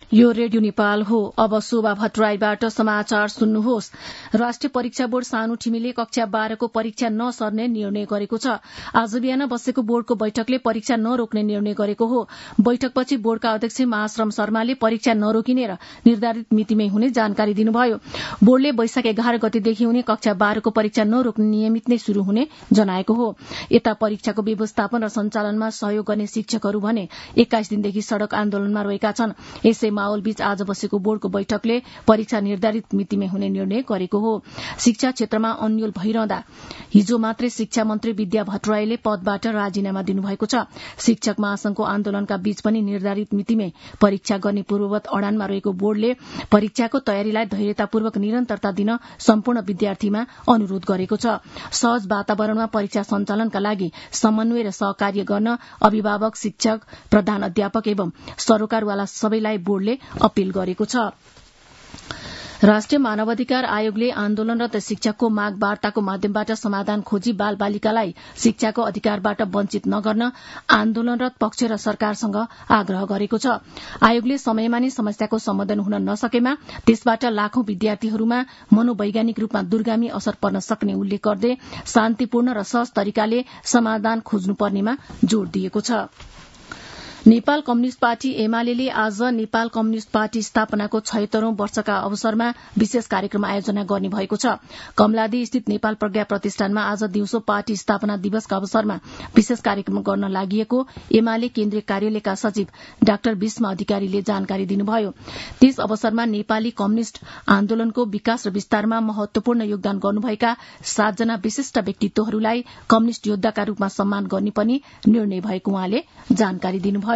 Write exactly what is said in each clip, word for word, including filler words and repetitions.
यो रेडियो नेपाल हो। अब शोभा भट्टराईबाट समाचार सुन्नुहोस्। राष्ट्रिय परीक्षा बोर्ड सानो ठिमीले कक्षा बाह्रको परीक्षा नसर्ने निर्णय गरेको छ। आज बिहान बसेको बोर्डको बैठकले परीक्षा नरोक्ने निर्णय गरेको हो। बैठकपछि बोर्डका अध्यक्ष महाश्रम शर्माले परीक्षा नरोकिने र निर्धारित मितिमै हुने जानकारी दिनुभयो। बोर्डले वैशाख एघार गतेदेखि हुने कक्षा बाह्रको परीक्षा नरोक्ने नियमित नै शुरू हुने जनाएको हो। यता परीक्षाको व्यवस्थापन र सञ्चालनमा सहयोग गर्ने शिक्षकहरू भने एक्काइस दिनदेखि सड़क आन्दोलनमा रहेका छन्। यसै माहौल बीच आज बसेको बोर्डको बैठकले परीक्षा निर्धारित मितिमै हुने निर्णय गरेको हो। शिक्षा क्षेत्रमा अन्यल भइरहँदा हिजो मात्रै शिक्षा मन्त्री विद्या भट्टराईले पदबाट राजीनामा दिनुभएको छ। शिक्षक महासंघको आन्दोलनका बीच पनि निर्धारित मितिमै परीक्षा गर्ने पूर्ववत अडानमा रहेको बोर्डले परीक्षाको तयारीलाई धैर्यतापूर्वक निरन्तरता दिन सम्पूर्ण विद्यार्थीमा अनुरोध गरेको छ। सहज वातावरणमा परीक्षा सञ्चालनका लागि समन्वय र सहकार्य गर्न अभिभावक, शिक्षक, प्रधान अध्यापक एवं सरोकारवाला सबैलाई बोर्डले अपील गरेको छ। राष्ट्रिय मानवाधिकार आयोगले आन्दोलनरत शिक्षकको माग वार्ताको माध्यमबाट समाधान खोजी बाल बालिकालाई शिक्षाको अधिकारबाट वञ्चित नगर्न आन्दोलनरत पक्ष र सरकारसँग आग्रह गरेको छ। आयोगले समयमा नै समस्याको समाधान हुन नसकेमा त्यसबाट लाखौं विद्यार्थीहरूमा मनोवैज्ञानिक रूपमा दुर्गामी असर पर्न सक्ने उल्लेख गर्दै शान्तिपूर्ण र सहज तरिकाले समाधान खोज्नुपर्नेमा जोड़ दिएको छ। नेपाल कम्युनिष्ट पार्टी एमाले आज नेपाल कम्युनिष्ट पार्टी स्थापनाको छयत्तरौं वर्षका अवसरमा विशेष कार्यक्रम आयोजना गर्ने भएको छ। कमलादी स्थित नेपाल प्रज्ञा प्रतिष्ठानमा आज दिउँसो पार्टी स्थापना दिवसका अवसरमा विशेष कार्यक्रम गर्न लागि एमाले केन्द्रीय कार्यालयका सचिव डाक्टर भीष्म अधिकारीले जानकारी दिनुभयो। त्यस अवसरमा नेपाली कम्युनिष्ट आन्दोलनको विकास र विस्तारमा महत्वपूर्ण योगदान गर्नुभएका सातजना विशिष्ट व्यक्तित्वहरूलाई कम्युनिष्ट योद्धाका रूपमा सम्मान गर्ने पनि निर्णय भएको उहाँले जानकारी दिनुभयो।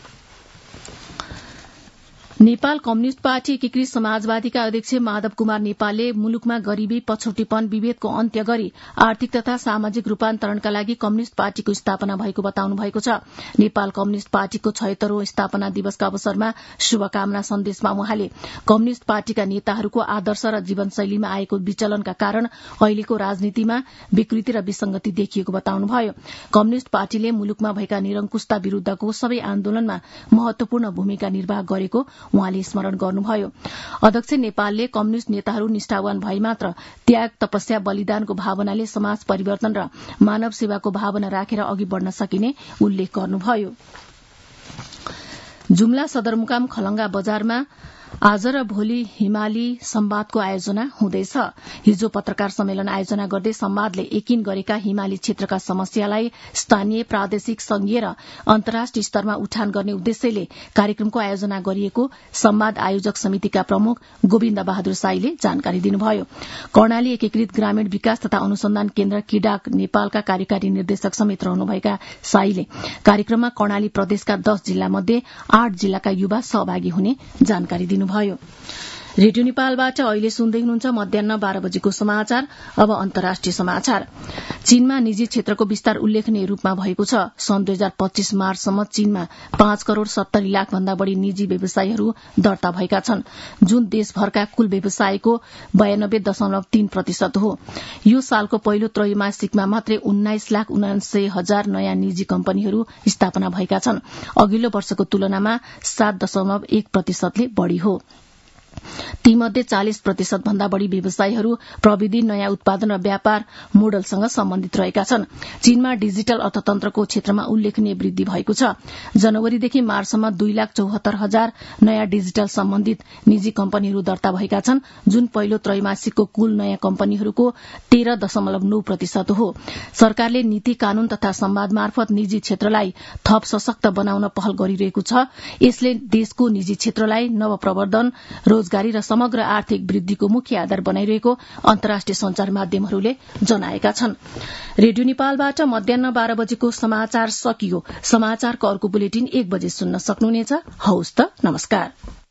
नेपाल कम्युनिष्ट पार्टी एकीकृत समाजवादीका अध्यक्ष माधव कुमार नेपालले मुलुकमा गरीबी, पछौटीपन, विभेदको अन्त्य गरी आर्थिक तथा सामाजिक रूपान्तरणका लागि कम्युनिष्ट पार्टीको स्थापना भएको बताउनु भएको छ। नेपाल कम्युनिष्ट पार्टीको छयत्तरौं स्थापना दिवसका अवसरमा शुभकामना सन्देशमा उहाँले कम्युनिष्ट पार्टीका नेताहरूको आदर्श र जीवनशैलीमा आएको विचलनका कारण अहिलेको राजनीतिमा विकृति र विसंगति देखिएको बताउनुभयो। कम्युनिष्ट पार्टीले मुलुकमा भएका निरंकुशता विरूद्धको सबै आन्दोलनमा महत्वपूर्ण भूमिका निर्वाह गरेको उहाँले स्मरण गर्नुभयो। अध्यक्ष नेपालले कम्युनिष्ट नेताहरू निष्ठावान भए मात्र त्याग, तपस्या, बलिदानको भावनाले समाज परिवर्तन र मानव सेवाको भावना राखेर अघि बढ़न सकिने उल्लेख गर्नुभयो। जुम्ला सदरमुकाम खलंगा बजारमा आज र भोलि हिमाली संवादको आयोजना हुँदैछ। हिजो पत्रकार सम्मेलन आयोजना गर्दै संवादले यकिन गरेका हिमाली क्षेत्रका समस्यालाई स्थानीय, प्रादेशिक, संघीय र अन्तर्राष्ट्रिय स्तरमा उठान गर्ने उद्देश्यले कार्यक्रमको आयोजना गरिएको संवाद आयोजक समितिका प्रमुख गोविन्द बहादुर साईले जानकारी दिनुभयो। कर्णाली एकीकृत ग्रामीण विकास तथा अनुसन्धान केन्द्र किडाक नेपालका कार्यकारी निर्देशक समेत रहनुभएका साईले कार्यक्रममा कर्णाली प्रदेशका दश जिल्ला मध्ये आठ जिल्लाका युवा सहभागी हुने जानकारी दिनुभयो। रेडियो नेपालबाट अहिले सुन्दै हुनुहुन्छ मध्याह बाह्र बजेको समाचार। अब अन्तर्राष्ट्रिय समाचार। चीनमा निजी क्षेत्रको विस्तार उल्लेखनीय रूपमा भएको छ। सन् दुई हजार पच्चीस मार्चसम्म चीनमा पाँच करोड़ सत्तरी लाख भन्दा बढ़ी निजी व्यवसायहरू दर्ता भएका छन्, जुन देशभरका कुल व्यवसायको बयानब्बे दशमलव तीन प्रतिशत हो। यो सालको पहिलो त्रैमासिकमा मात्रै उन्नाइस लाख उनान्सय हजार नयाँ निजी कम्पनीहरू स्थापना भएका छन्। अघिल्लो वर्षको तुलनामा सात दशमलव एक प्रतिशतले बढ़ी हो। तीमध्ये चालिस प्रतिशत भन्दा बढ़ी व्यवसायहरू प्रविधि, नयाँ उत्पादन र व्यापार मोडलसँग सम्बन्धित रहेका छन्। चीनमा डिजिटल अर्थतन्त्रको क्षेत्रमा उल्लेखनीय वृद्धि भएको छ। जनवरीदेखि मार्चसम्म दुई लाख चौहत्तर हजार नयाँ डिजिटल सम्बन्धित निजी कम्पनीहरू दर्ता भएका छन्, जुन पहिलो त्रैमासिकको कुल नयाँ कम्पनीहरूको तेह्र दशमलव नौ प्रतिशत हो। सरकारले नीति, कानून तथा संवाद मार्फत निजी क्षेत्रलाई थप सशक्त बनाउन पहल गरिरहेको छ। यसले देशको निजी क्षेत्रलाई नवप्रवर्धन, रोजगारी र समग्र आर्थिक वृद्धिको मुख्य आधार बनाइरहेको अन्तर्राष्ट्रिय संचार माध्यमहरूले जनाएका छन्। रेडियो नेपालबाट मध्याह बाह्र बजेको समाचार सकियो। समाचारको अर्को बुलेटिन एक बजे सुन्न सक्नुहुनेछ। हवस् त, नमस्कार।